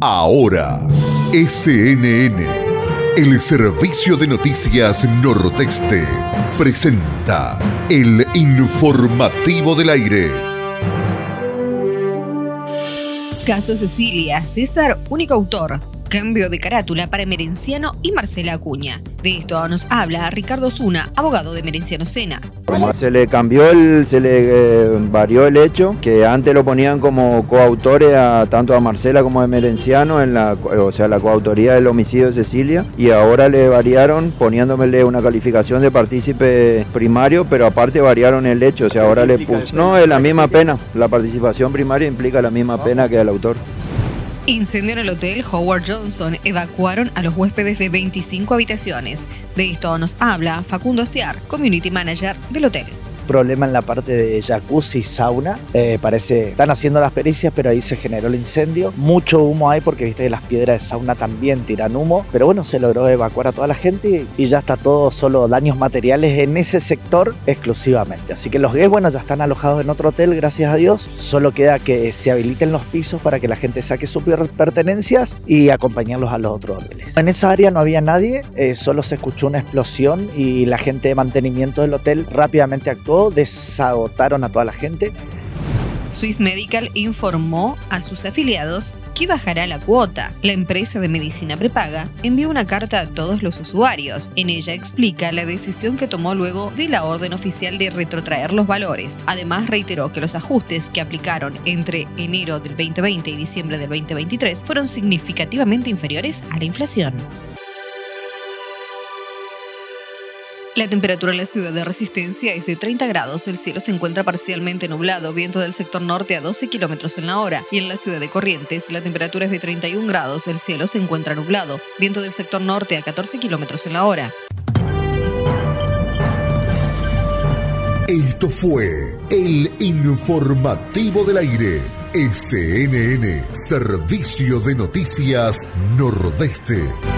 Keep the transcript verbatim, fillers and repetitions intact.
Ahora, S N N, el Servicio de Noticias Nordeste, presenta el informativo del aire. Caso Cecilia, César, único autor. Cambio de carátula para Emerenciano y Marcela Acuña. De esto nos habla Ricardo Zuna, abogado de Emerenciano Sena. Se le cambió, el, se le eh, varió el hecho, que antes lo ponían como coautores a, tanto a Marcela como a Emerenciano, en la, o sea, la coautoría del homicidio de Cecilia, y ahora le variaron poniéndomele una calificación de partícipe primario, pero aparte variaron el hecho, o sea, ahora le puso... No, es la misma pena, la participación primaria implica la misma pena que el autor. Incendio en el hotel Howard Johnson. Evacuaron a los huéspedes de veinticinco habitaciones. De esto nos habla Facundo Aciar, Community Manager del hotel. Problema en la parte de jacuzzi y sauna, eh, parece, están haciendo las pericias, pero ahí se generó el incendio. Mucho humo hay porque viste que las piedras de sauna también tiran humo, pero bueno, se logró evacuar a toda la gente y ya está todo, solo daños materiales en ese sector exclusivamente. Así que los gays, bueno, ya están alojados en otro hotel, gracias a Dios. Solo queda que se habiliten los pisos para que la gente saque sus pertenencias y acompañarlos a los otros hoteles. En esa área no había nadie, eh, solo se escuchó una explosión y la gente de mantenimiento del hotel rápidamente actuó, desagotaron a toda la gente. Swiss Medical informó a sus afiliados que bajará la cuota. La empresa de medicina prepaga envió una carta a todos los usuarios. En ella explica la decisión que tomó luego de la orden oficial de retrotraer los valores. Además, reiteró que los ajustes que aplicaron entre enero del veinte veinte y diciembre del veinte veintitrés fueron significativamente inferiores a la inflación. La temperatura en la ciudad de Resistencia es de treinta grados, el cielo se encuentra parcialmente nublado, viento del sector norte a doce kilómetros en la hora, y en la ciudad de Corrientes la temperatura es de treinta y un grados, el cielo se encuentra nublado, viento del sector norte a catorce kilómetros en la hora. Esto fue el informativo del aire. S N N, Servicio de Noticias Nordeste.